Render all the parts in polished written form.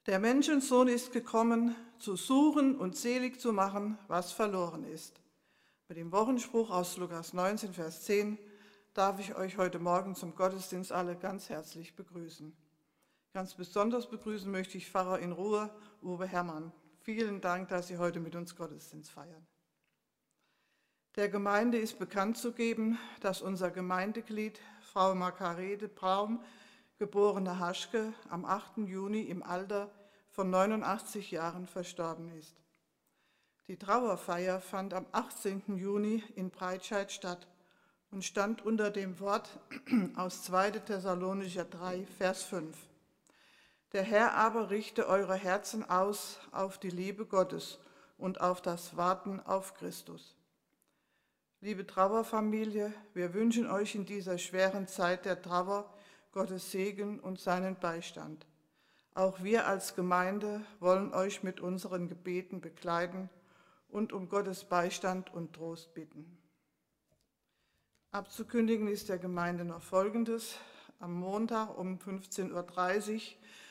Der Menschensohn ist gekommen, zu suchen und selig zu machen, was verloren ist. Mit dem Wochenspruch aus Lukas 19, Vers 10 darf ich euch heute Morgen zum Gottesdienst alle ganz herzlich begrüßen. Ganz besonders begrüßen möchte ich Pfarrer in Ruhr, Uwe Herrmann. Vielen Dank, dass Sie heute mit uns Gottesdienst feiern. Der Gemeinde ist bekannt zu geben, dass unser Gemeindeglied Frau Margarete Braum, geborene Haschke, am 8. Juni im Alter von 89 Jahren verstorben ist. Die Trauerfeier fand am 18. Juni in Breitscheid statt und stand unter dem Wort aus 2. Thessalonicher 3, Vers 5. Der Herr aber richte eure Herzen aus auf die Liebe Gottes und auf das Warten auf Christus. Liebe Trauerfamilie, wir wünschen euch in dieser schweren Zeit der Trauer Gottes Segen und seinen Beistand. Auch wir als Gemeinde wollen euch mit unseren Gebeten begleiten und um Gottes Beistand und Trost bitten. Abzukündigen ist der Gemeinde noch Folgendes. Am Montag um 15.30 Uhr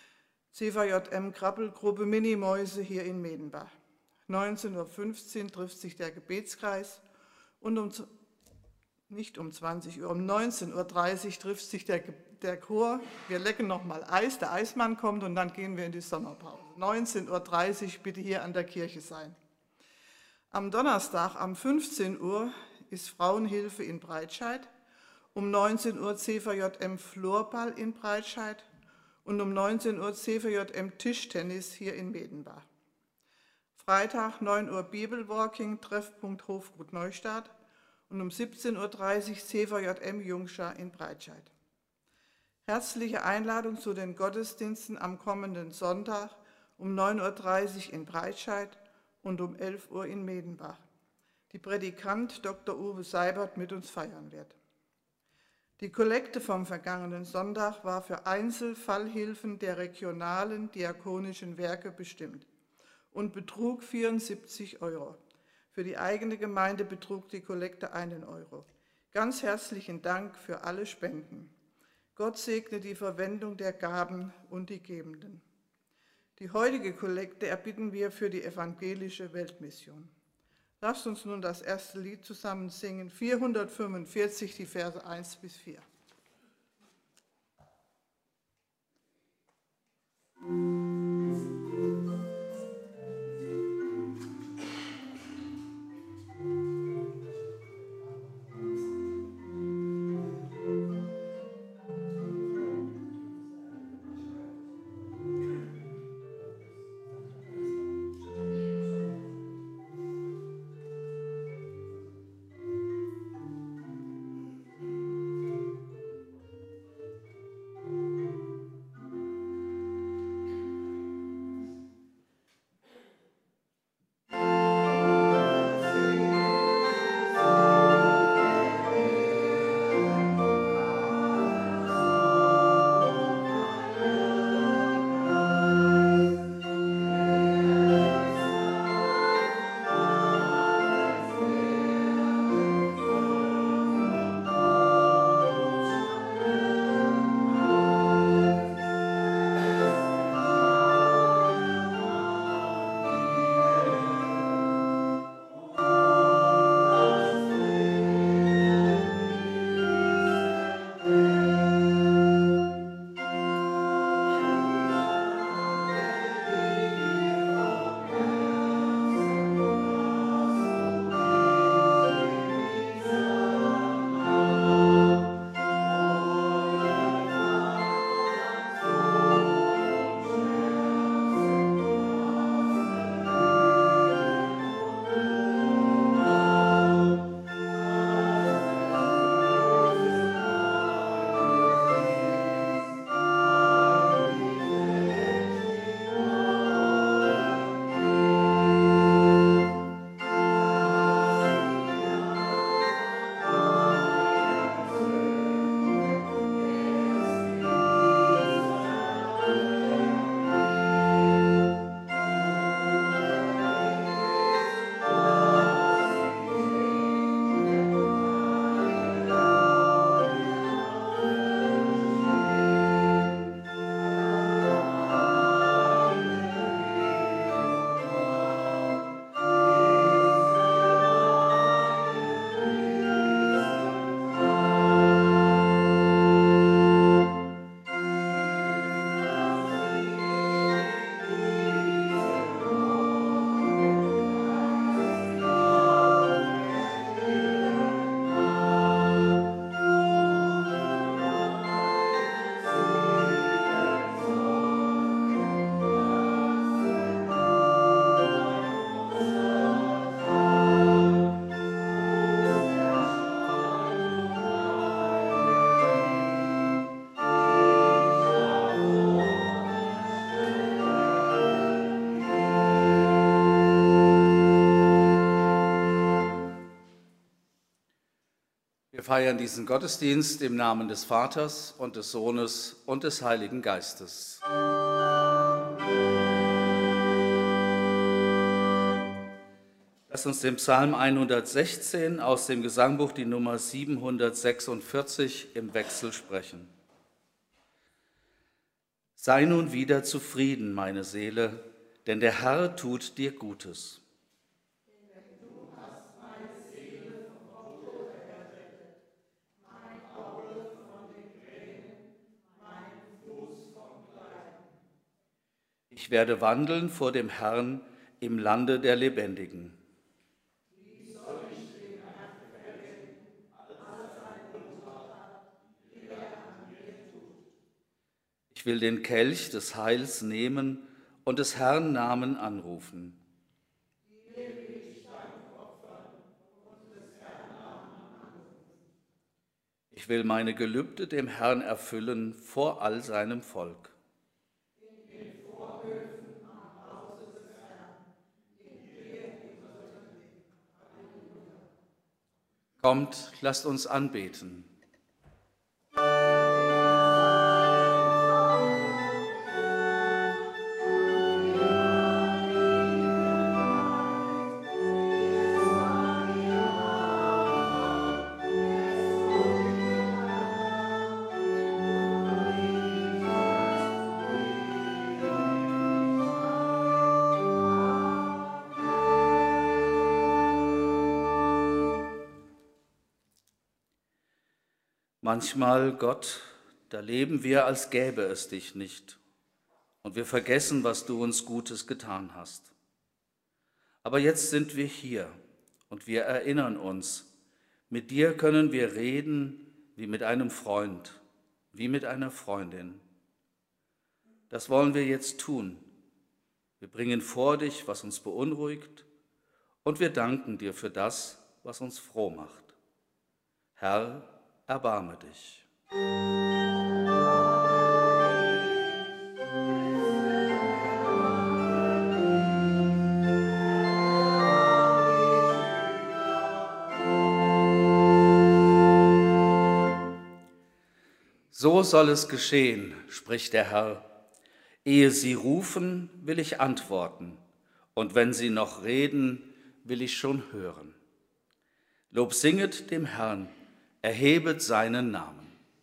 CVJM Krabbelgruppe Minimäuse hier in Medenbach. 19.15 Uhr trifft sich der Gebetskreis und nicht um 20 Uhr, um 19.30 Uhr trifft sich der Chor. Wir lecken nochmal Eis, der Eismann kommt und dann gehen wir in die Sommerpause. 19.30 Uhr bitte hier an der Kirche sein. Am Donnerstag um 15 Uhr ist Frauenhilfe in Breitscheid, um 19 Uhr CVJM Florball in Breitscheid und um 19 Uhr CVJM Tischtennis hier in Medenbach. Freitag 9 Uhr Bibelwalking, Treffpunkt Hofgut Neustadt und um 17.30 Uhr CVJM Jungschar in Breitscheid. Herzliche Einladung zu den Gottesdiensten am kommenden Sonntag um 9.30 Uhr in Breitscheid und um 11 Uhr in Medenbach. Die Prädikant Dr. Uwe Seibert mit uns feiern wird. Die Kollekte vom vergangenen Sonntag war für Einzelfallhilfen der regionalen diakonischen Werke bestimmt und betrug 74 Euro. Für die eigene Gemeinde betrug die Kollekte 1 Euro. Ganz herzlichen Dank für alle Spenden. Gott segne die Verwendung der Gaben und die Gebenden. Die heutige Kollekte erbitten wir für die evangelische Weltmission. Lasst uns nun das erste Lied zusammen singen, 445, die Verse 1 bis 4. Wir feiern diesen Gottesdienst im Namen des Vaters und des Sohnes und des Heiligen Geistes. Lasst uns den Psalm 116 aus dem Gesangbuch, die Nummer 746, im Wechsel sprechen. Sei nun wieder zufrieden, meine Seele, denn der Herr tut dir Gutes. Ich werde wandeln vor dem Herrn im Lande der Lebendigen. Wie soll ich den Herrn vergessen, all seine Wohltat, die er an mir tut? Ich will den Kelch des Heils nehmen und des Herrn Namen anrufen. Dir will ich Dank opfern und des Herrn Namen anrufen. Ich will meine Gelübde dem Herrn erfüllen vor all seinem Volk. Kommt, lasst uns anbeten. Manchmal, Gott, da leben wir, als gäbe es dich nicht, und wir vergessen, was du uns Gutes getan hast. Aber jetzt sind wir hier und wir erinnern uns, mit dir können wir reden wie mit einem Freund, wie mit einer Freundin. Das wollen wir jetzt tun. Wir bringen vor dich, was uns beunruhigt, und wir danken dir für das, was uns froh macht. Herr, erbarme dich. So soll es geschehen, spricht der Herr. Ehe sie rufen, will ich antworten, und wenn sie noch reden, will ich schon hören. Lob singet dem Herrn, erhebet seinen Namen.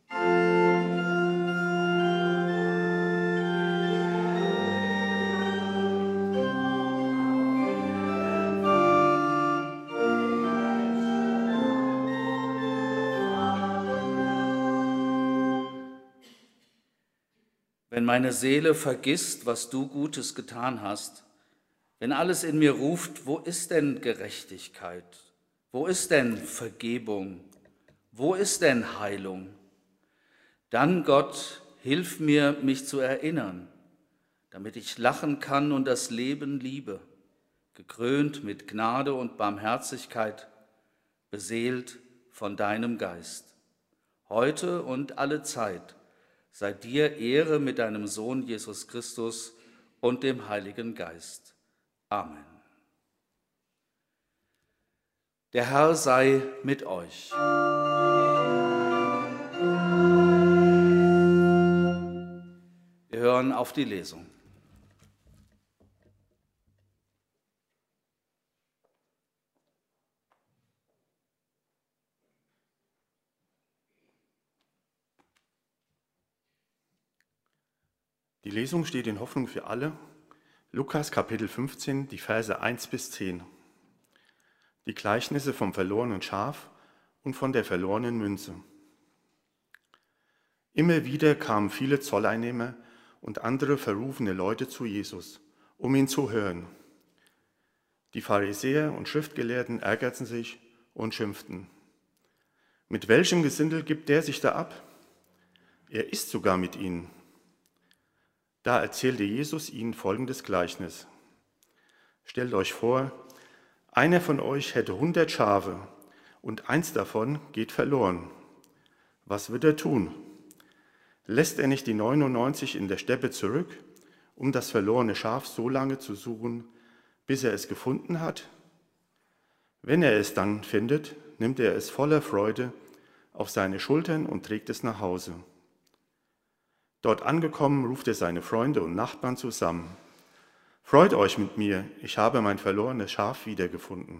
Wenn meine Seele vergisst, was du Gutes getan hast, wenn alles in mir ruft, wo ist denn Gerechtigkeit? Wo ist denn Vergebung? Wo ist denn Heilung? Dann, Gott, hilf mir, mich zu erinnern, damit ich lachen kann und das Leben liebe, gekrönt mit Gnade und Barmherzigkeit, beseelt von deinem Geist. Heute und alle Zeit sei dir Ehre mit deinem Sohn Jesus Christus und dem Heiligen Geist. Amen. Der Herr sei mit euch. Wir hören auf die Lesung. Die Lesung steht in Hoffnung für alle. Lukas Kapitel 15, die Verse 1 bis 10. Die Gleichnisse vom verlorenen Schaf und von der verlorenen Münze. Immer wieder kamen viele Zolleinnehmer und andere verrufene Leute zu Jesus, um ihn zu hören. Die Pharisäer und Schriftgelehrten ärgerten sich und schimpften. Mit welchem Gesindel gibt der sich da ab? Er isst sogar mit ihnen. Da erzählte Jesus ihnen folgendes Gleichnis. Stellt euch vor, einer von euch hätte 100 Schafe und eins davon geht verloren. Was wird er tun? Lässt er nicht die 99 in der Steppe zurück, um das verlorene Schaf so lange zu suchen, bis er es gefunden hat? Wenn er es dann findet, nimmt er es voller Freude auf seine Schultern und trägt es nach Hause. Dort angekommen, ruft er seine Freunde und Nachbarn zusammen. Freut euch mit mir, ich habe mein verlorenes Schaf wiedergefunden.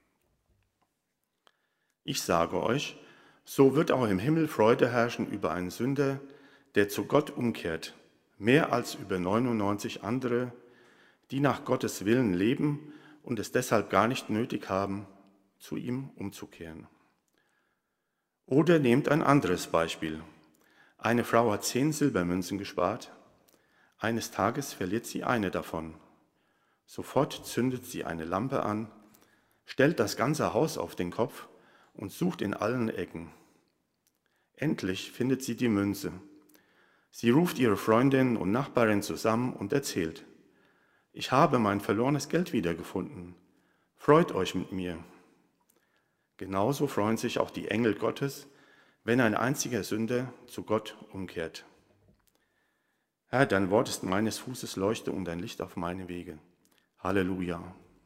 Ich sage euch, so wird auch im Himmel Freude herrschen über einen Sünder, der zu Gott umkehrt, mehr als über 99 andere, die nach Gottes Willen leben und es deshalb gar nicht nötig haben, zu ihm umzukehren. Oder nehmt ein anderes Beispiel. Eine Frau hat 10 Silbermünzen gespart. Eines Tages verliert sie eine davon. Sofort zündet sie eine Lampe an, stellt das ganze Haus auf den Kopf und sucht in allen Ecken. Endlich findet sie die Münze. Sie ruft ihre Freundin und Nachbarin zusammen und erzählt: Ich habe mein verlorenes Geld wiedergefunden. Freut euch mit mir. Genauso freuen sich auch die Engel Gottes, wenn ein einziger Sünder zu Gott umkehrt. Herr, dein Wort ist meines Fußes Leuchte und ein Licht auf meine Wege. Halleluja.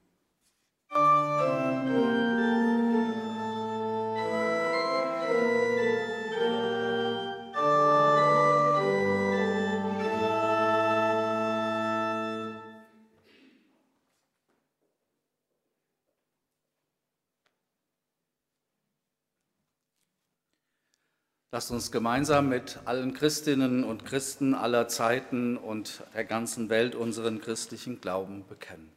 Lasst uns gemeinsam mit allen Christinnen und Christen aller Zeiten und der ganzen Welt unseren christlichen Glauben bekennen.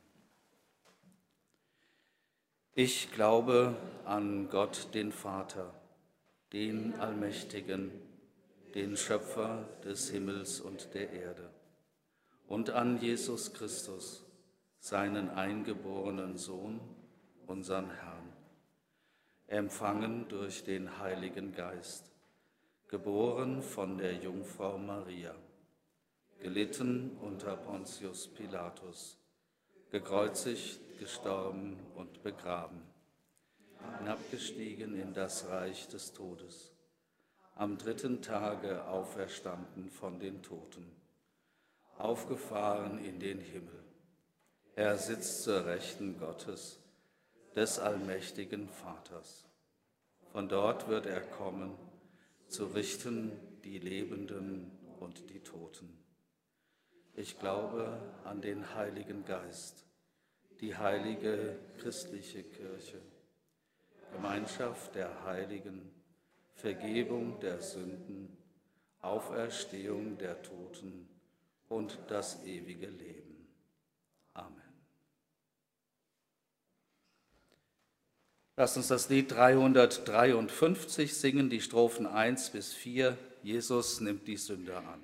Ich glaube an Gott, den Vater, den Allmächtigen, den Schöpfer des Himmels und der Erde, und an Jesus Christus, seinen eingeborenen Sohn, unseren Herrn, empfangen durch den Heiligen Geist, geboren von der Jungfrau Maria, gelitten unter Pontius Pilatus, gekreuzigt, gestorben und begraben, hinabgestiegen in das Reich des Todes, am 3. Tage auferstanden von den Toten, aufgefahren in den Himmel. Er sitzt zur Rechten Gottes, des allmächtigen Vaters. Von dort wird er kommen, zu richten die Lebenden und die Toten. Ich glaube an den Heiligen Geist, die heilige christliche Kirche, Gemeinschaft der Heiligen, Vergebung der Sünden, Auferstehung der Toten und das ewige Leben. Amen. Lasst uns das Lied 353 singen, die Strophen 1 bis 4. Jesus nimmt die Sünder an.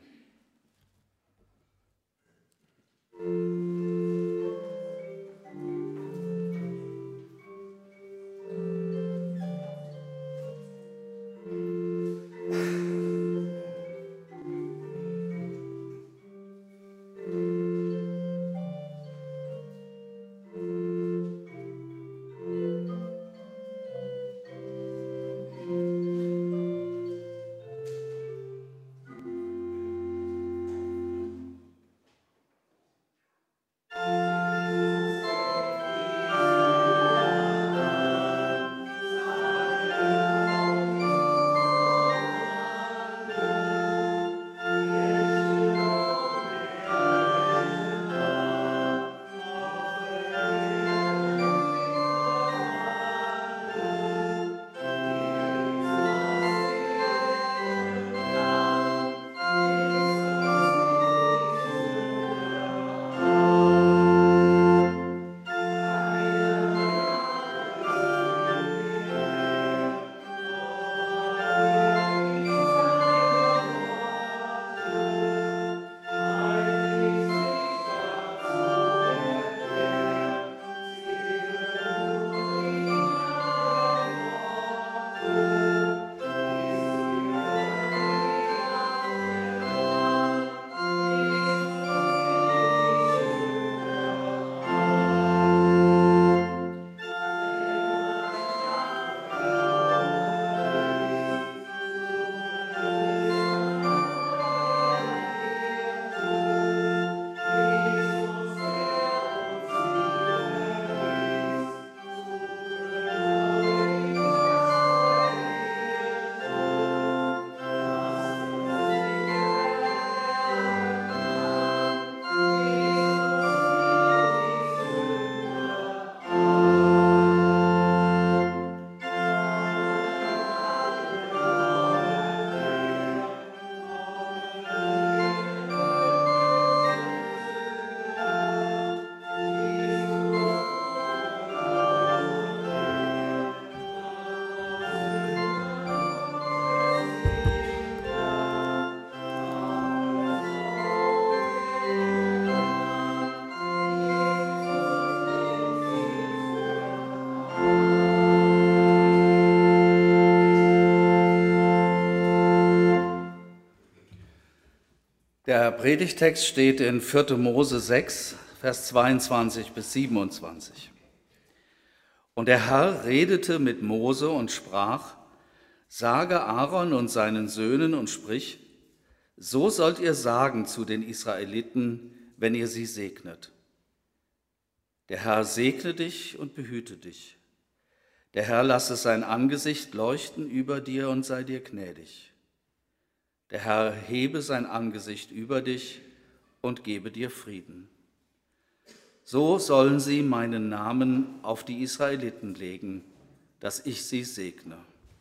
Der Predigtext steht in 4. Mose 6, Vers 22 bis 27. Und der Herr redete mit Mose und sprach: Sage Aaron und seinen Söhnen und sprich: So sollt ihr sagen zu den Israeliten, wenn ihr sie segnet. Der Herr segne dich und behüte dich. Der Herr lasse sein Angesicht leuchten über dir und sei dir gnädig. Der Herr hebe sein Angesicht über dich und gebe dir Frieden. So sollen sie meinen Namen auf die Israeliten legen, dass ich sie segne.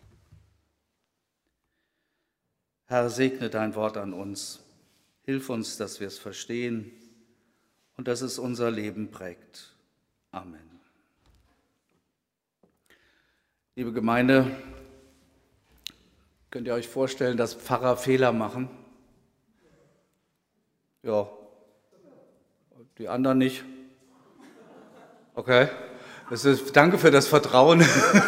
Herr, segne dein Wort an uns. Hilf uns, dass wir es verstehen und dass es unser Leben prägt. Amen. Liebe Gemeinde, könnt ihr euch vorstellen, dass Pfarrer Fehler machen? Ja. Die anderen nicht? Okay. Danke für das Vertrauen.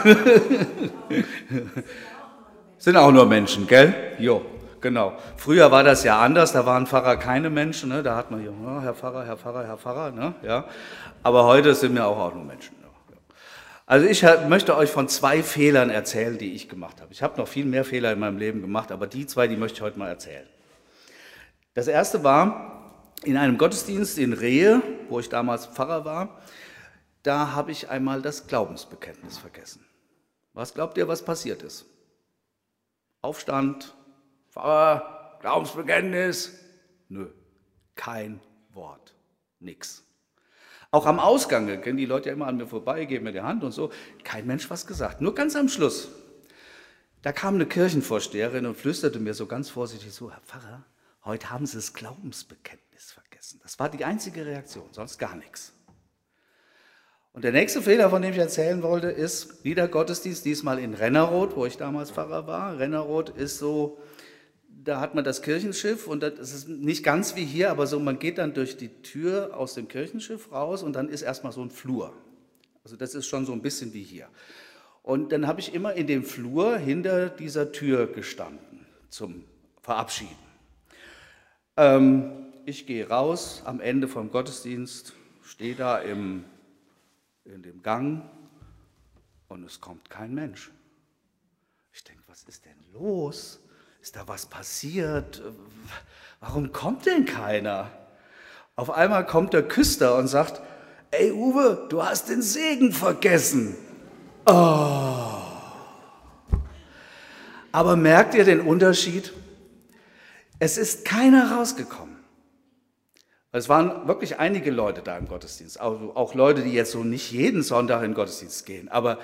Sind auch nur Menschen, gell? Jo, genau. Früher war das ja anders, da waren Pfarrer keine Menschen, ne? Da hat man hier, ja, Herr Pfarrer, ne? Ja. Aber heute sind wir auch nur Menschen. Also ich möchte euch von 2 Fehlern erzählen, die ich gemacht habe. Ich habe noch viel mehr Fehler in meinem Leben gemacht, aber die 2, die möchte ich heute mal erzählen. Das erste war in einem Gottesdienst in Rehe, wo ich damals Pfarrer war. Da habe ich einmal das Glaubensbekenntnis vergessen. Was glaubt ihr, was passiert ist? Aufstand, Pfarrer, Glaubensbekenntnis. Nö, kein Wort, nix. Auch am Ausgang, da gehen die Leute ja immer an mir vorbei, geben mir die Hand und so. Kein Mensch was gesagt. Nur ganz am Schluss. Da kam eine Kirchenvorsteherin und flüsterte mir so ganz vorsichtig so: Herr Pfarrer, heute haben Sie das Glaubensbekenntnis vergessen. Das war die einzige Reaktion, sonst gar nichts. Und der nächste Fehler, von dem ich erzählen wollte, ist wieder Gottesdienst, diesmal in Rennerod, wo ich damals Pfarrer war. Rennerod ist so, da hat man das Kirchenschiff und das ist nicht ganz wie hier, aber so, man geht dann durch die Tür aus dem Kirchenschiff raus und dann ist erstmal so ein Flur. Also das ist schon so ein bisschen wie hier. Und dann habe ich immer in dem Flur hinter dieser Tür gestanden zum Verabschieden. Ich gehe raus am Ende vom Gottesdienst, stehe da in dem Gang und es kommt kein Mensch. Ich denke, was ist denn los? Ist da was passiert? Warum kommt denn keiner? Auf einmal kommt der Küster und sagt: Ey Uwe, du hast den Segen vergessen. Oh. Aber merkt ihr den Unterschied? Es ist keiner rausgekommen. Es waren wirklich einige Leute da im Gottesdienst, auch Leute, die jetzt so nicht jeden Sonntag in den Gottesdienst gehen, aber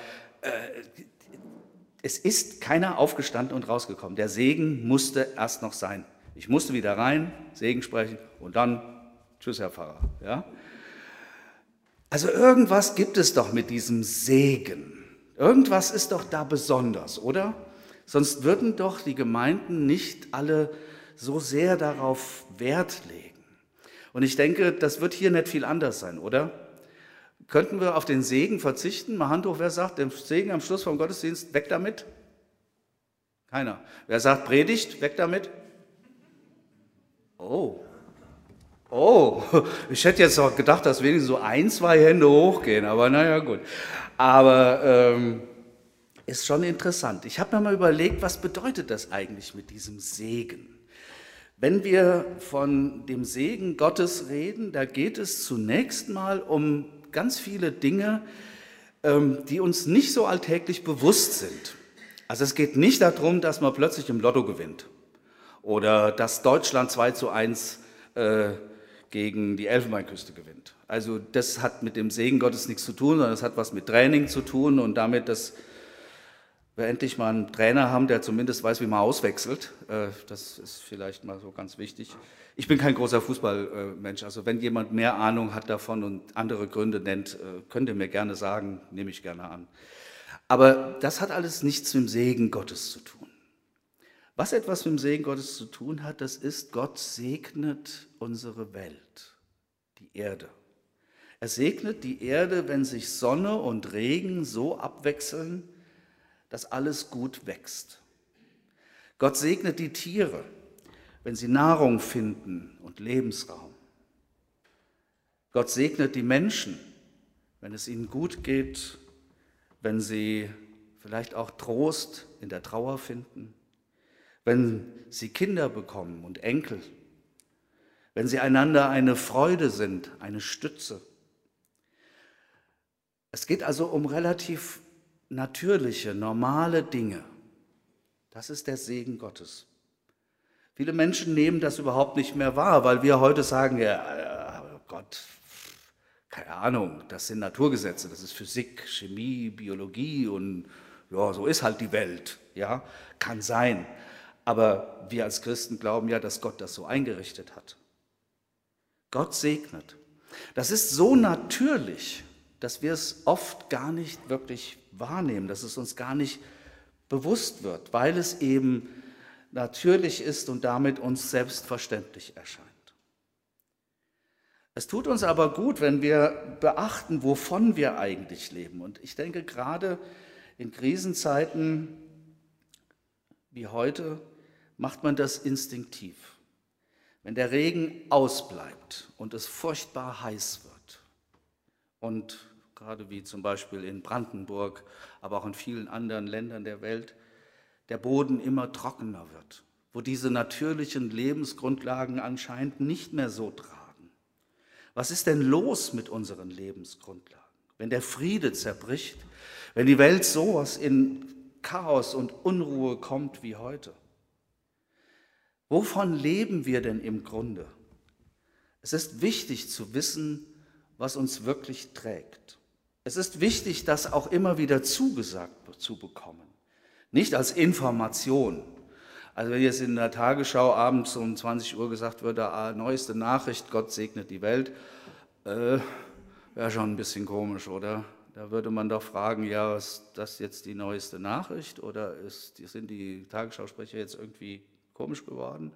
es ist keiner aufgestanden und rausgekommen. Der Segen musste erst noch sein. Ich musste wieder rein, Segen sprechen und dann tschüss, Herr Pfarrer. Ja? Also irgendwas gibt es doch mit diesem Segen. Irgendwas ist doch da besonders, oder? Sonst würden doch die Gemeinden nicht alle so sehr darauf Wert legen. Und ich denke, das wird hier nicht viel anders sein, oder? Könnten wir auf den Segen verzichten? Mal Hand hoch, wer sagt, den Segen am Schluss vom Gottesdienst, weg damit? Keiner. Wer sagt Predigt, weg damit? Oh, ich hätte jetzt auch gedacht, dass wenigstens so 1, 2 Hände hochgehen, aber naja, gut. Aber ist schon interessant. Ich habe mir mal überlegt, was bedeutet das eigentlich mit diesem Segen? Wenn wir von dem Segen Gottes reden, da geht es zunächst mal um ganz viele Dinge, die uns nicht so alltäglich bewusst sind. Also es geht nicht darum, dass man plötzlich im Lotto gewinnt oder dass Deutschland 2:1 gegen die Elfenbeinküste gewinnt. Also das hat mit dem Segen Gottes nichts zu tun, sondern das hat was mit Training zu tun und damit, dass wir endlich mal einen Trainer haben, der zumindest weiß, wie man auswechselt. Das ist vielleicht mal so ganz wichtig. Ich bin kein großer Fußballmensch, also wenn jemand mehr Ahnung hat davon und andere Gründe nennt, könnt ihr mir gerne sagen, nehme ich gerne an. Aber das hat alles nichts mit dem Segen Gottes zu tun. Was etwas mit dem Segen Gottes zu tun hat, das ist, Gott segnet unsere Welt, die Erde. Er segnet die Erde, wenn sich Sonne und Regen so abwechseln, dass alles gut wächst. Gott segnet die Tiere, wenn sie Nahrung finden und Lebensraum. Gott segnet die Menschen, wenn es ihnen gut geht, wenn sie vielleicht auch Trost in der Trauer finden, wenn sie Kinder bekommen und Enkel, wenn sie einander eine Freude sind, eine Stütze. Es geht also um relativ natürliche, normale Dinge. Das ist der Segen Gottes. Viele Menschen nehmen das überhaupt nicht mehr wahr, weil wir heute sagen, ja, Gott, keine Ahnung, das sind Naturgesetze, das ist Physik, Chemie, Biologie und ja, so ist halt die Welt. Ja, kann sein. Aber wir als Christen glauben ja, dass Gott das so eingerichtet hat. Gott segnet. Das ist so natürlich, dass wir es oft gar nicht wirklich wahrnehmen, dass es uns gar nicht bewusst wird, weil es eben natürlich ist und damit uns selbstverständlich erscheint. Es tut uns aber gut, wenn wir beachten, wovon wir eigentlich leben. Und ich denke, gerade in Krisenzeiten wie heute macht man das instinktiv. Wenn der Regen ausbleibt und es furchtbar heiß wird und gerade wie zum Beispiel in Brandenburg, aber auch in vielen anderen Ländern der Welt, der Boden immer trockener wird, wo diese natürlichen Lebensgrundlagen anscheinend nicht mehr so tragen. Was ist denn los mit unseren Lebensgrundlagen? Wenn der Friede zerbricht, wenn die Welt sowas in Chaos und Unruhe kommt wie heute. Wovon leben wir denn im Grunde? Es ist wichtig zu wissen, was uns wirklich trägt. Es ist wichtig, das auch immer wieder zugesagt zu bekommen. Nicht als Information. Also wenn jetzt in der Tagesschau abends um 20 Uhr gesagt wird, neueste Nachricht, Gott segnet die Welt, wäre schon ein bisschen komisch, oder? Da würde man doch fragen, ja, ist das jetzt die neueste Nachricht oder sind die Tagesschausprecher jetzt irgendwie komisch geworden?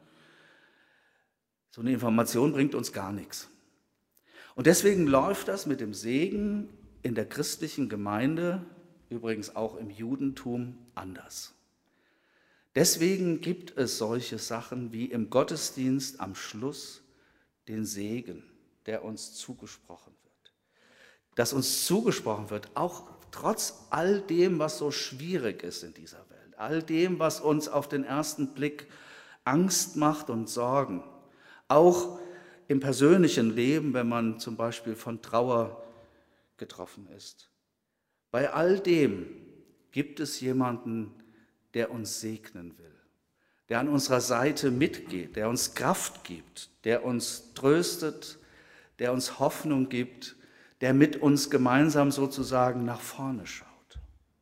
So eine Information bringt uns gar nichts. Und deswegen läuft das mit dem Segen in der christlichen Gemeinde, übrigens auch im Judentum, anders. Deswegen gibt es solche Sachen wie im Gottesdienst am Schluss den Segen, der uns zugesprochen wird. Dass uns zugesprochen wird, auch trotz all dem, was so schwierig ist in dieser Welt, all dem, was uns auf den ersten Blick Angst macht und Sorgen, auch im persönlichen Leben, wenn man zum Beispiel von Trauer getroffen ist. Bei all dem gibt es jemanden, der uns segnen will, der an unserer Seite mitgeht, der uns Kraft gibt, der uns tröstet, der uns Hoffnung gibt, der mit uns gemeinsam sozusagen nach vorne schaut.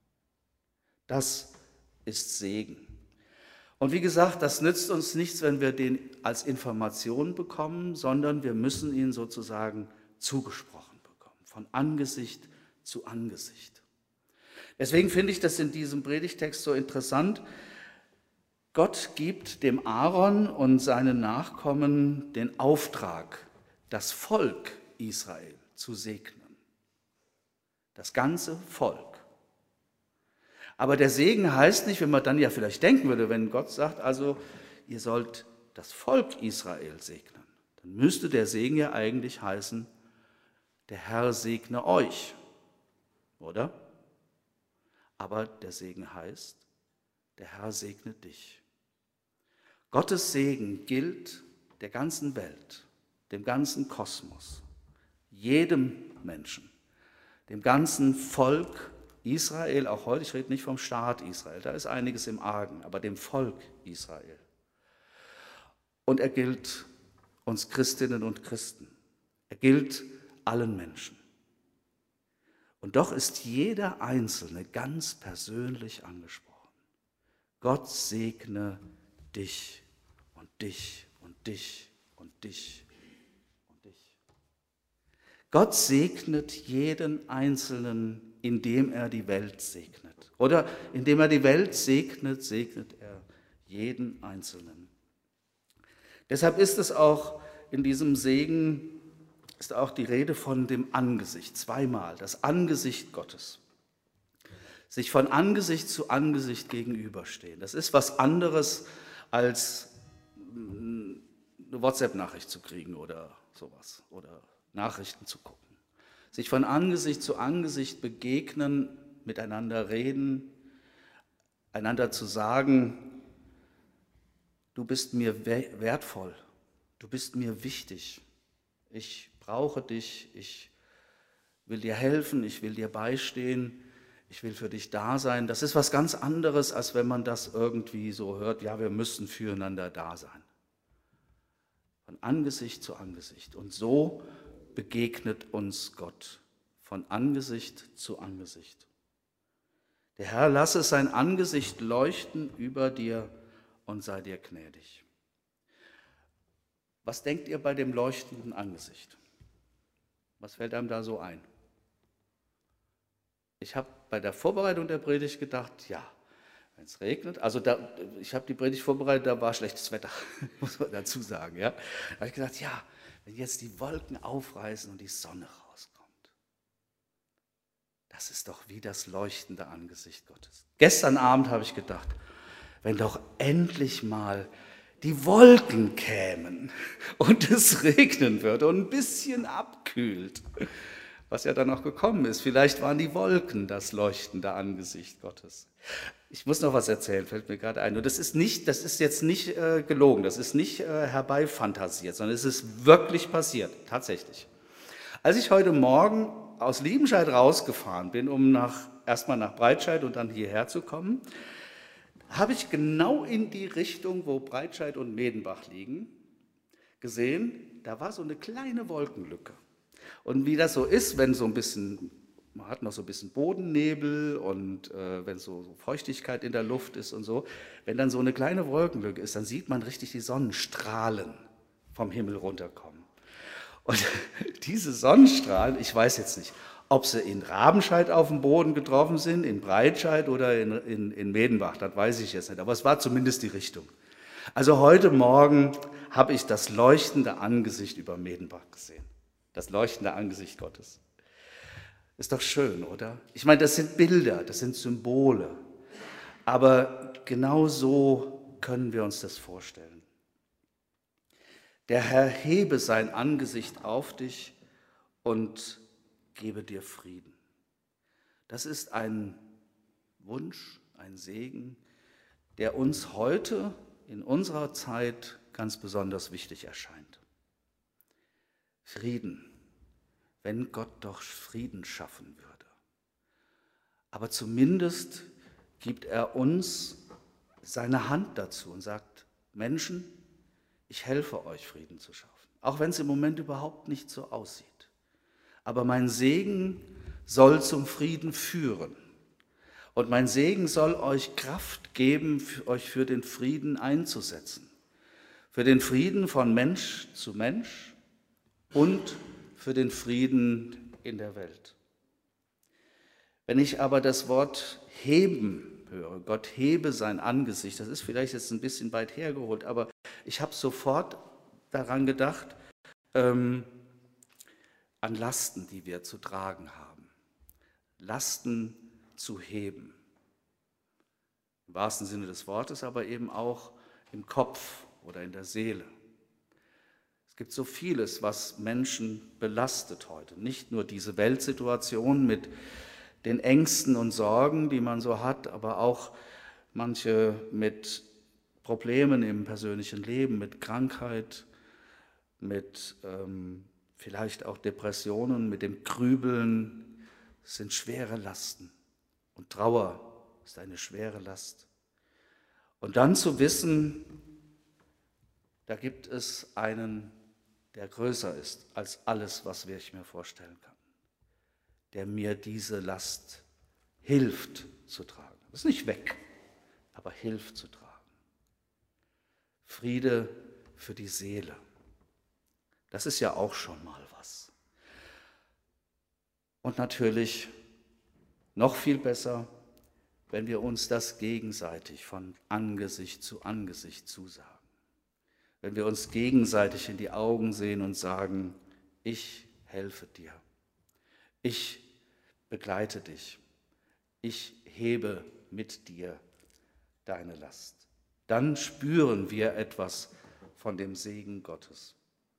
Das ist Segen. Und wie gesagt, das nützt uns nichts, wenn wir den als Information bekommen, sondern wir müssen ihn sozusagen zugesprochen bekommen, von Angesicht zu Angesicht. Deswegen finde ich das in diesem Predigtext so interessant. Gott gibt dem Aaron und seinen Nachkommen den Auftrag, das Volk Israel zu segnen. Das ganze Volk. Aber der Segen heißt nicht, wenn man dann ja vielleicht denken würde, wenn Gott sagt, also ihr sollt das Volk Israel segnen, dann müsste der Segen ja eigentlich heißen, der Herr segne euch, oder? Aber der Segen heißt, der Herr segne dich. Gottes Segen gilt der ganzen Welt, dem ganzen Kosmos, jedem Menschen, dem ganzen Volk Israel, auch heute, ich rede nicht vom Staat Israel, da ist einiges im Argen, aber dem Volk Israel. Und er gilt uns Christinnen und Christen. Er gilt allen Menschen. Und doch ist jeder Einzelne ganz persönlich angesprochen. Gott segne dich und dich und dich und dich und dich. Gott segnet jeden Einzelnen, indem er die Welt segnet. Oder indem er die Welt segnet, segnet er jeden Einzelnen. Deshalb ist es auch in diesem Segen, ist auch die Rede von dem Angesicht, zweimal, das Angesicht Gottes. Sich von Angesicht zu Angesicht gegenüberstehen. Das ist was anderes als eine WhatsApp-Nachricht zu kriegen oder sowas oder Nachrichten zu gucken. Sich von Angesicht zu Angesicht begegnen, miteinander reden, einander zu sagen, du bist mir wertvoll, du bist mir wichtig, ich brauche dich, ich will dir helfen, ich will dir beistehen, ich will für dich da sein. Das ist was ganz anderes, als wenn man das irgendwie so hört, ja, wir müssen füreinander da sein. Von Angesicht zu Angesicht. Und so begegnet uns Gott, von Angesicht zu Angesicht. Der Herr lasse sein Angesicht leuchten über dir und sei dir gnädig. Was denkt ihr bei dem leuchtenden Angesicht? Was fällt einem da so ein? Ich habe bei der Vorbereitung der Predigt gedacht, ja, wenn es regnet, ich habe die Predigt vorbereitet, da war schlechtes Wetter, muss man dazu sagen. Ja. Da habe ich gedacht, ja, wenn jetzt die Wolken aufreißen und die Sonne rauskommt, das ist doch wie das leuchtende Angesicht Gottes. Gestern Abend habe ich gedacht, wenn doch endlich mal die Wolken kämen und es regnen würde und ein bisschen abkühlt, was ja dann auch gekommen ist. Vielleicht waren die Wolken das leuchtende Angesicht Gottes. Ich muss noch was erzählen, fällt mir gerade ein. Und das ist jetzt nicht gelogen, das ist nicht herbeifantasiert, sondern es ist wirklich passiert, tatsächlich. Als ich heute Morgen aus Liebenscheid rausgefahren bin, um erstmal nach Breitscheid und dann hierher zu kommen, habe ich genau in die Richtung, wo Breitscheid und Medenbach liegen, gesehen, da war so eine kleine Wolkenlücke. Und wie das so ist, wenn so ein bisschen, man hat noch so ein bisschen Bodennebel und wenn so Feuchtigkeit in der Luft ist und so, wenn dann so eine kleine Wolkenlücke ist, dann sieht man richtig die Sonnenstrahlen vom Himmel runterkommen. Und diese Sonnenstrahlen, ich weiß jetzt nicht, ob sie in Rabenscheid auf dem Boden getroffen sind, in Breitscheid oder in Medenbach, das weiß ich jetzt nicht, aber es war zumindest die Richtung. Also heute Morgen habe ich das leuchtende Angesicht über Medenbach gesehen. Das leuchtende Angesicht Gottes. Ist doch schön, oder? Ich meine, das sind Bilder, das sind Symbole. Aber genau so können wir uns das vorstellen. Der Herr hebe sein Angesicht auf dich und gebe dir Frieden. Das ist ein Wunsch, ein Segen, der uns heute in unserer Zeit ganz besonders wichtig erscheint. Frieden, wenn Gott doch Frieden schaffen würde. Aber zumindest gibt er uns seine Hand dazu und sagt, Menschen, ich helfe euch, Frieden zu schaffen. Auch wenn es im Moment überhaupt nicht so aussieht. Aber mein Segen soll zum Frieden führen. Und mein Segen soll euch Kraft geben, euch für den Frieden einzusetzen. Für den Frieden von Mensch zu Mensch und für den Frieden in der Welt. Wenn ich aber das Wort heben höre, Gott hebe sein Angesicht, das ist vielleicht jetzt ein bisschen weit hergeholt, aber ich habe sofort daran gedacht, an Lasten, die wir zu tragen haben. Lasten zu heben. Im wahrsten Sinne des Wortes, aber eben auch im Kopf oder in der Seele. Es gibt so vieles, was Menschen belastet heute. Nicht nur diese Weltsituation mit den Ängsten und Sorgen, die man so hat, aber auch manche mit Problemen im persönlichen Leben, mit Krankheit, mit vielleicht auch Depressionen, mit dem Grübeln. Es sind schwere Lasten. Und Trauer ist eine schwere Last. Und dann zu wissen, da gibt es einen, der größer ist als alles, was ich mir vorstellen kann, der mir diese Last hilft zu tragen. Das ist nicht weg, aber hilft zu tragen. Friede für die Seele. Das ist ja auch schon mal was. Und natürlich noch viel besser, wenn wir uns das gegenseitig von Angesicht zu Angesicht zusagen. Wenn wir uns gegenseitig in die Augen sehen und sagen, ich helfe dir, ich begleite dich, ich hebe mit dir deine Last. Dann spüren wir etwas von dem Segen Gottes.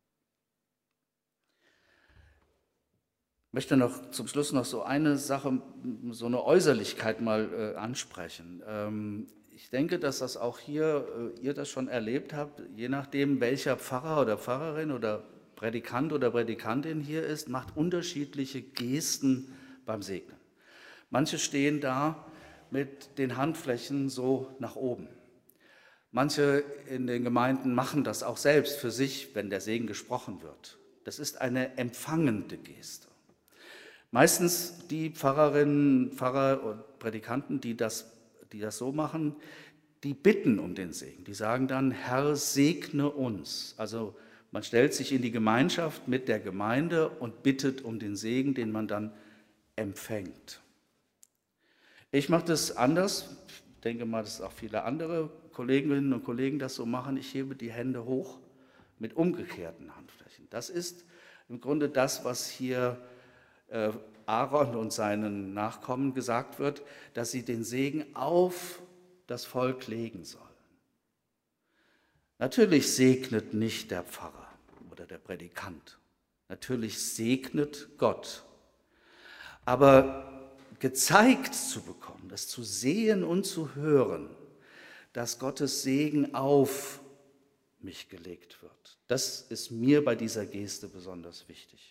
Ich möchte noch zum Schluss noch so eine Sache, so eine Äußerlichkeit mal ansprechen. Ich denke, dass das auch hier, ihr das schon erlebt habt, je nachdem, welcher Pfarrer oder Pfarrerin oder Predikant oder Predikantin hier ist, macht unterschiedliche Gesten beim Segnen. Manche stehen da mit den Handflächen so nach oben. Manche in den Gemeinden machen das auch selbst für sich, wenn der Segen gesprochen wird. Das ist eine empfangende Geste. Meistens die Pfarrerinnen, Pfarrer und Predikanten, die das so machen, die bitten um den Segen. Die sagen dann, Herr, segne uns. Also man stellt sich in die Gemeinschaft mit der Gemeinde und bittet um den Segen, den man dann empfängt. Ich mache das anders. Ich denke mal, dass auch viele andere Kolleginnen und Kollegen das so machen. Ich hebe die Hände hoch mit umgekehrten Handflächen. Das ist im Grunde das, was hier Aaron und seinen Nachkommen gesagt wird, dass sie den Segen auf das Volk legen sollen. Natürlich segnet nicht der Pfarrer oder der Predikant. Natürlich segnet Gott. Aber gezeigt zu bekommen, das zu sehen und zu hören, dass Gottes Segen auf mich gelegt wird, das ist mir bei dieser Geste besonders wichtig.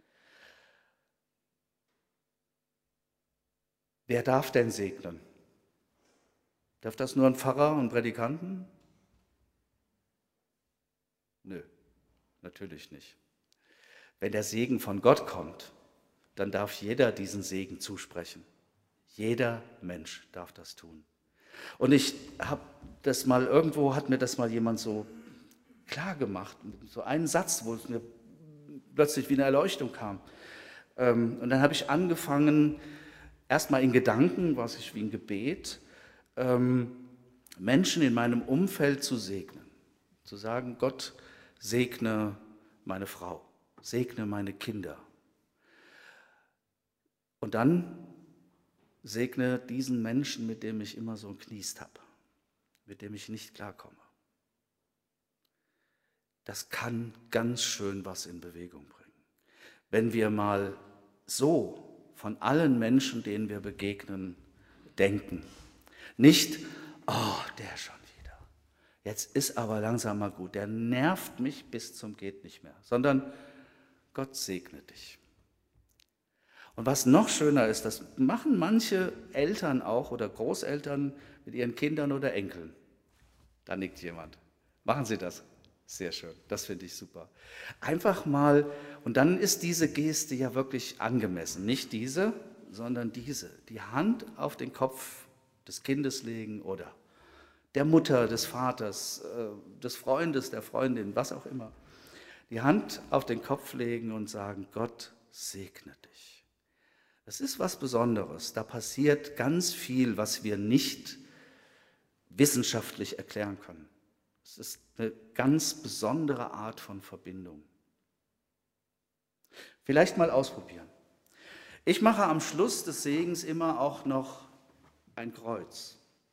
Wer darf denn segnen? Darf das nur ein Pfarrer und Predikanten? Nö, natürlich nicht. Wenn der Segen von Gott kommt, dann darf jeder diesen Segen zusprechen. Jeder Mensch darf das tun. Und ich habe das mal, irgendwo hat mir das mal jemand so klar gemacht, so einen Satz, wo es mir plötzlich wie eine Erleuchtung kam. Und dann habe ich angefangen, erstmal in Gedanken, was ich wie ein Gebet, Menschen in meinem Umfeld zu segnen. Zu sagen, Gott segne meine Frau, segne meine Kinder. Und dann segne diesen Menschen, mit dem ich immer so ein Kniest habe, mit dem ich nicht klarkomme. Das kann ganz schön was in Bewegung bringen. Wenn wir mal so von allen Menschen, denen wir begegnen, denken. Nicht, oh, der schon wieder. Jetzt ist aber langsam mal gut. Der nervt mich bis zum geht nicht mehr. Sondern Gott segne dich. Und was noch schöner ist, das machen manche Eltern auch oder Großeltern mit ihren Kindern oder Enkeln. Da nickt jemand. Machen Sie das. Sehr schön, das finde ich super. Einfach mal, und dann ist diese Geste ja wirklich angemessen. Nicht diese, sondern diese. Die Hand auf den Kopf des Kindes legen oder der Mutter, des Vaters, des Freundes, der Freundin, was auch immer. Die Hand auf den Kopf legen und sagen, Gott segne dich. Das ist was Besonderes. Da passiert ganz viel, was wir nicht wissenschaftlich erklären können. Es ist eine ganz besondere Art von Verbindung. Vielleicht mal ausprobieren. Ich mache am Schluss des Segens immer auch noch ein Kreuz.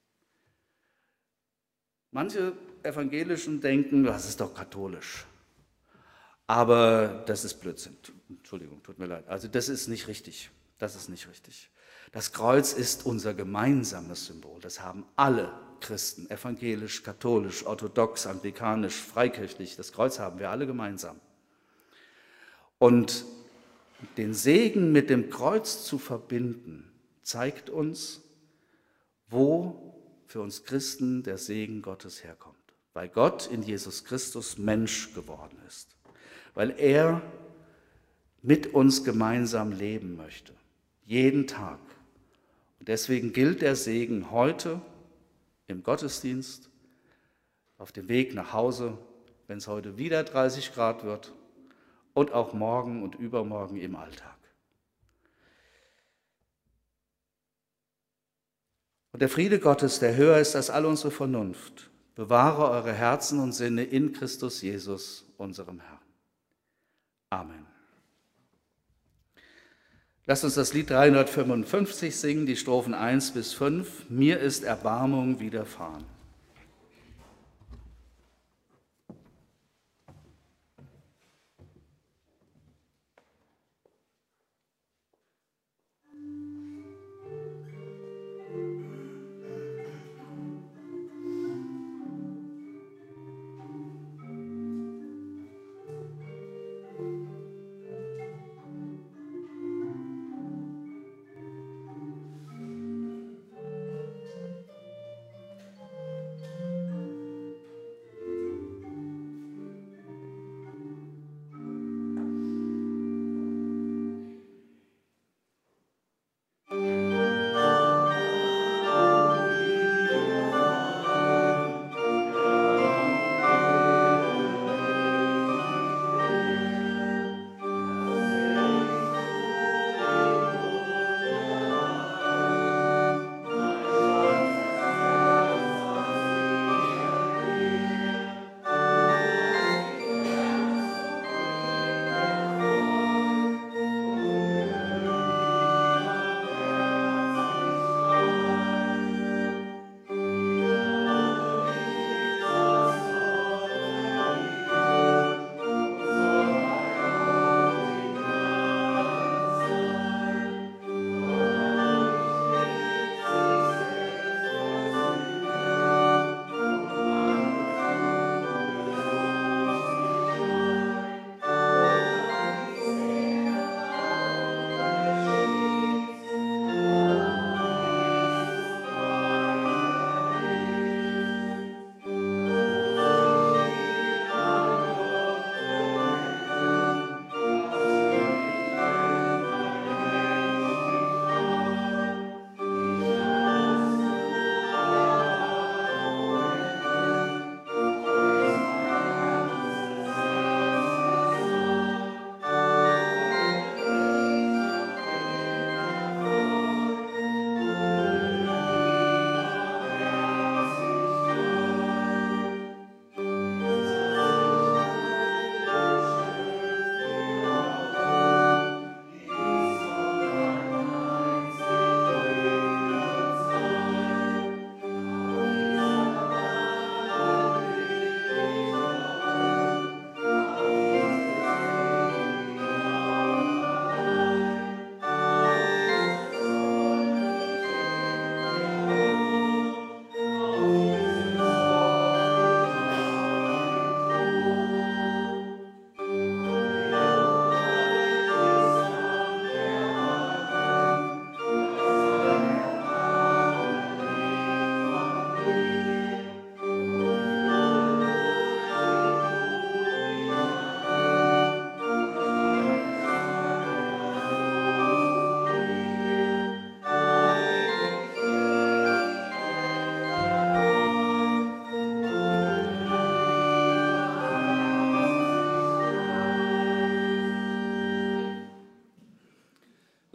Manche Evangelischen denken, das ist doch katholisch. Aber das ist Blödsinn. Entschuldigung, tut mir leid. Also das ist nicht richtig. Das ist nicht richtig. Das Kreuz ist unser gemeinsames Symbol. Das haben alle Christen, evangelisch, katholisch, orthodox, anglikanisch, freikirchlich. Das Kreuz haben wir alle gemeinsam. Und den Segen mit dem Kreuz zu verbinden, zeigt uns, wo für uns Christen der Segen Gottes herkommt. Weil Gott in Jesus Christus Mensch geworden ist. Weil er mit uns gemeinsam leben möchte. Jeden Tag. Und deswegen gilt der Segen heute im Gottesdienst, auf dem Weg nach Hause, wenn es heute wieder 30 Grad wird und auch morgen und übermorgen im Alltag. Und der Friede Gottes, der höher ist als all unsere Vernunft, bewahre eure Herzen und Sinne in Christus Jesus, unserem Herrn. Amen. Lasst uns das Lied 355 singen, die Strophen 1 bis 5. Mir ist Erbarmung widerfahren.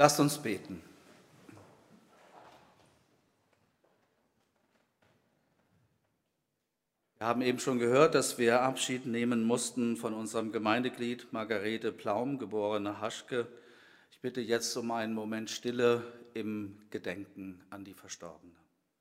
Lasst uns beten. Wir haben eben schon gehört, dass wir Abschied nehmen mussten von unserem Gemeindeglied Margarete Plaum, geborene Haschke. Ich bitte jetzt um einen Moment Stille im Gedenken an die Verstorbene.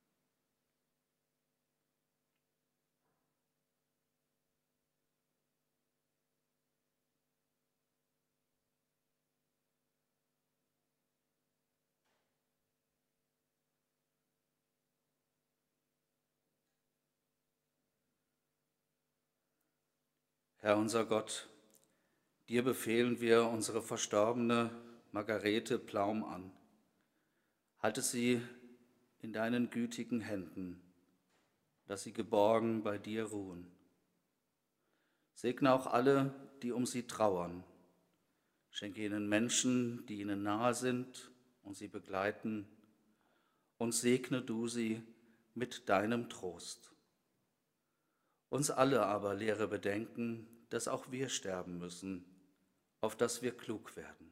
Herr unser Gott, dir befehlen wir unsere verstorbene Margarete Plaum an. Halte sie in deinen gütigen Händen, dass sie geborgen bei dir ruhen. Segne auch alle, die um sie trauern. Schenke ihnen Menschen, die ihnen nahe sind und sie begleiten. Und segne du sie mit deinem Trost. Uns alle aber lehre bedenken, dass auch wir sterben müssen, auf dass wir klug werden.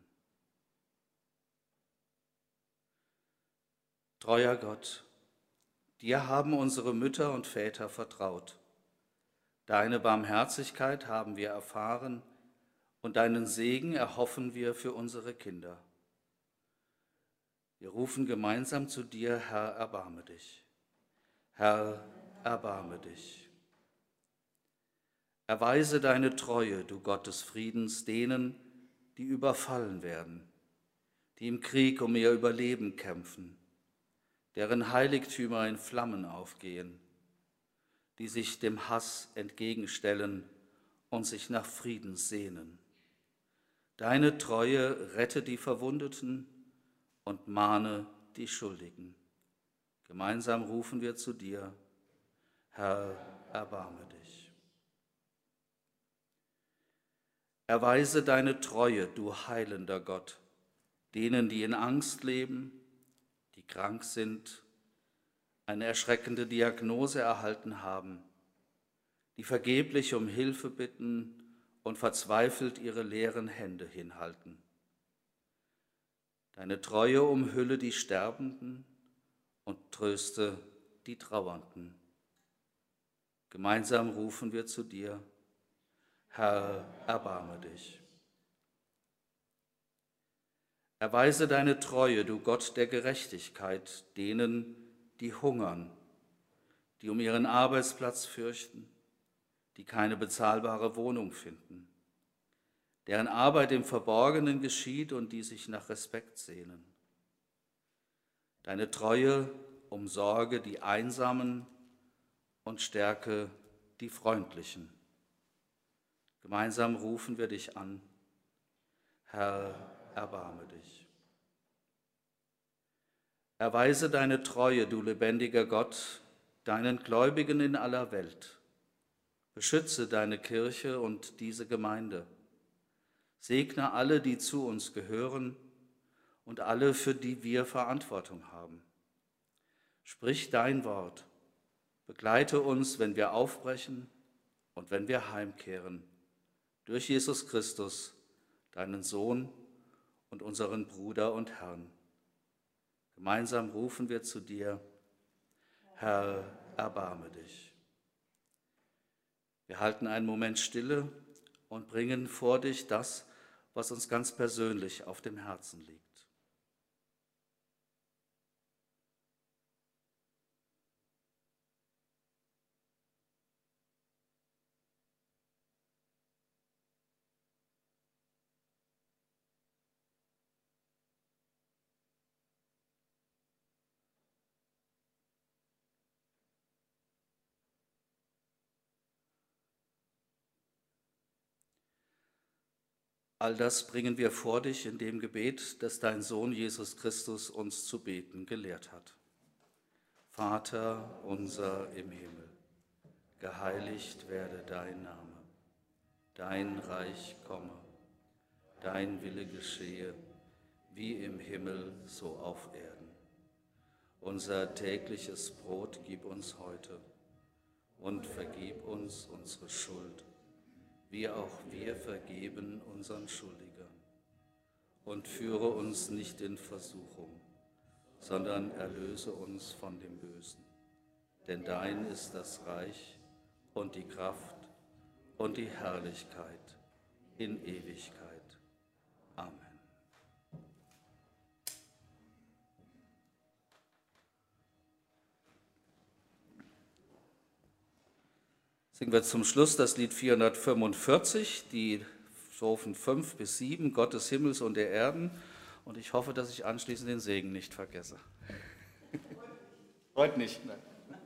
Treuer Gott, dir haben unsere Mütter und Väter vertraut. Deine Barmherzigkeit haben wir erfahren und deinen Segen erhoffen wir für unsere Kinder. Wir rufen gemeinsam zu dir, Herr, erbarme dich. Herr, erbarme dich. Erweise deine Treue, du Gott des Friedens, denen, die überfallen werden, die im Krieg um ihr Überleben kämpfen, deren Heiligtümer in Flammen aufgehen, die sich dem Hass entgegenstellen und sich nach Frieden sehnen. Deine Treue rette die Verwundeten und mahne die Schuldigen. Gemeinsam rufen wir zu dir, Herr, erbarme dich. Erweise deine Treue, du heilender Gott, denen, die in Angst leben, die krank sind, eine erschreckende Diagnose erhalten haben, die vergeblich um Hilfe bitten und verzweifelt ihre leeren Hände hinhalten. Deine Treue umhülle die Sterbenden und tröste die Trauernden. Gemeinsam rufen wir zu dir, Herr, erbarme dich. Erweise deine Treue, du Gott der Gerechtigkeit, denen, die hungern, die um ihren Arbeitsplatz fürchten, die keine bezahlbare Wohnung finden, deren Arbeit im Verborgenen geschieht und die sich nach Respekt sehnen. Deine Treue umsorge die Einsamen und stärke die Freundlichen. Gemeinsam rufen wir dich an, Herr, erbarme dich. Erweise deine Treue, du lebendiger Gott, deinen Gläubigen in aller Welt. Beschütze deine Kirche und diese Gemeinde. Segne alle, die zu uns gehören und alle, für die wir Verantwortung haben. Sprich dein Wort, begleite uns, wenn wir aufbrechen und wenn wir heimkehren. Durch Jesus Christus, deinen Sohn und unseren Bruder und Herrn. Gemeinsam rufen wir zu dir, Herr, erbarme dich. Wir halten einen Moment Stille und bringen vor dich das, was uns ganz persönlich auf dem Herzen liegt. All das bringen wir vor dich in dem Gebet, das dein Sohn Jesus Christus uns zu beten gelehrt hat. Vater unser im Himmel, geheiligt werde dein Name, dein Reich komme, dein Wille geschehe, wie im Himmel so auf Erden. Unser tägliches Brot gib uns heute und vergib uns unsere Schuld, wie auch wir vergeben unseren Schuldigern. und führe uns nicht in Versuchung, sondern erlöse uns von dem Bösen. Denn dein ist das Reich und die Kraft und die Herrlichkeit in Ewigkeit. Amen. Singen wir zum Schluss das Lied 445, die Strophen 5 bis 7, Gott des Himmels und der Erden. Und ich hoffe, dass ich anschließend den Segen nicht vergesse. Heute nicht, nein.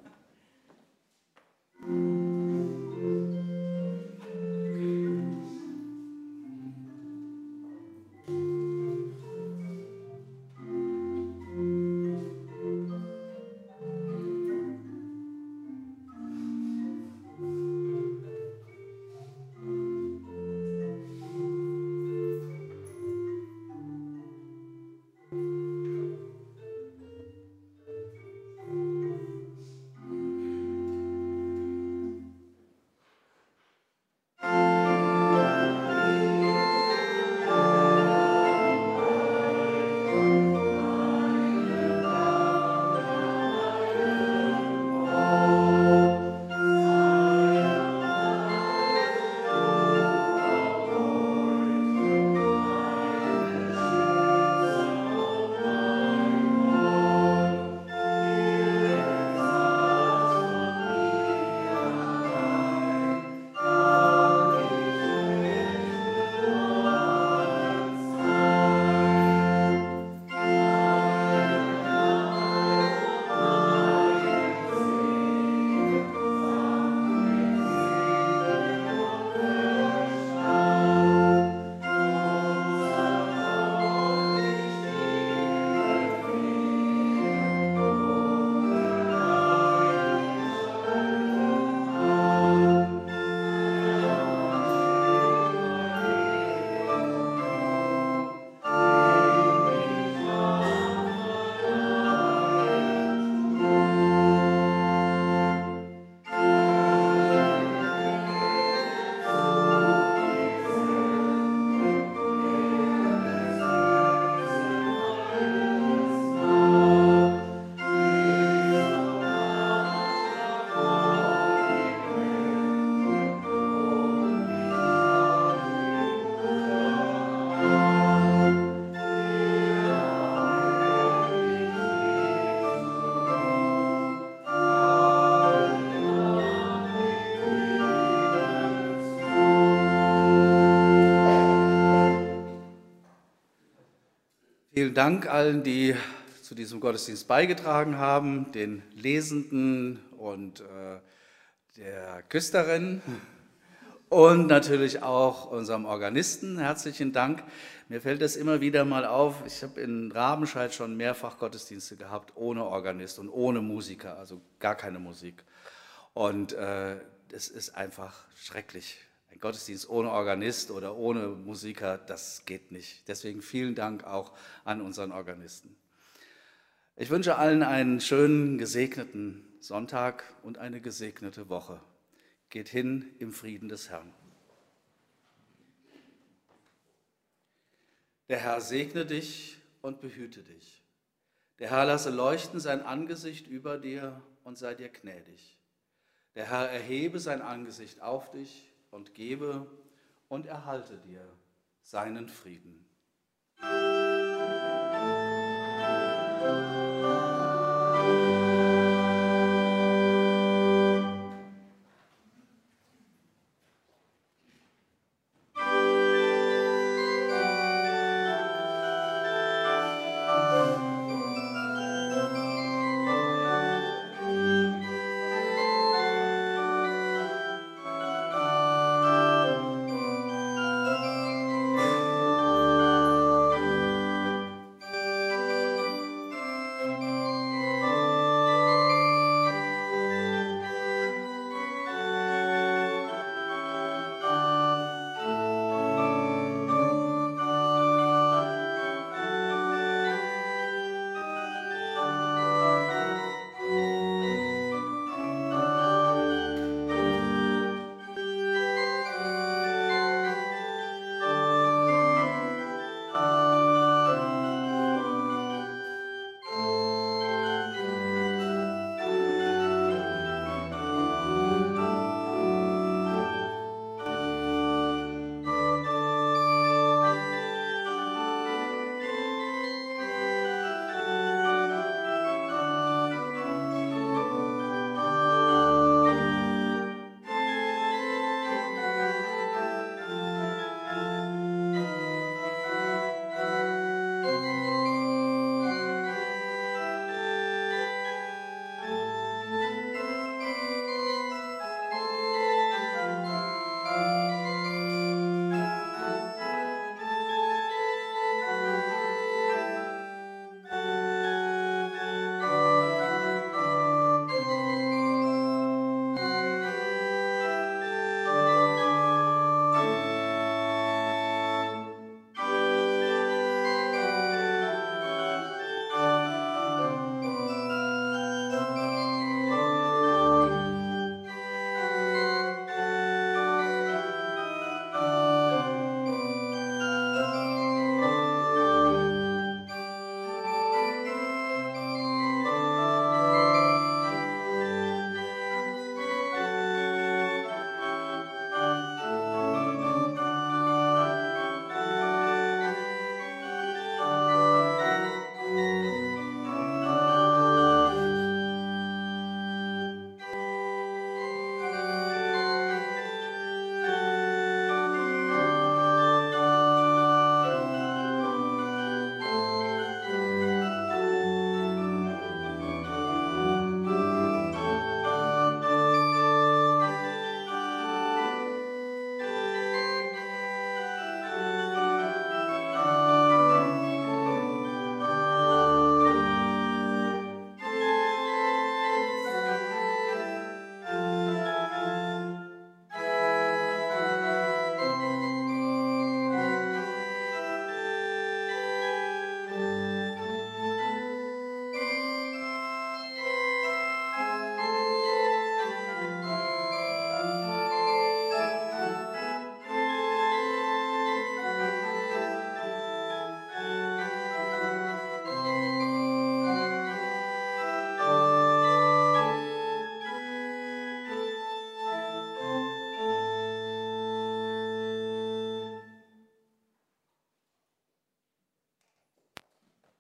Vielen Dank allen, die zu diesem Gottesdienst beigetragen haben, den Lesenden und der Küsterin und natürlich auch unserem Organisten. Herzlichen Dank. Mir fällt das immer wieder mal auf. Ich habe in Rabenscheid schon mehrfach Gottesdienste gehabt, ohne Organist und ohne Musiker, also gar keine Musik. Und es ist einfach schrecklich. Ein Gottesdienst ohne Organist oder ohne Musiker, das geht nicht. Deswegen vielen Dank auch an unseren Organisten. Ich wünsche allen einen schönen, gesegneten Sonntag und eine gesegnete Woche. Geht hin im Frieden des Herrn. Der Herr segne dich und behüte dich. Der Herr lasse leuchten sein Angesicht über dir und sei dir gnädig. Der Herr erhebe sein Angesicht auf dich und gebe und erhalte dir seinen Frieden.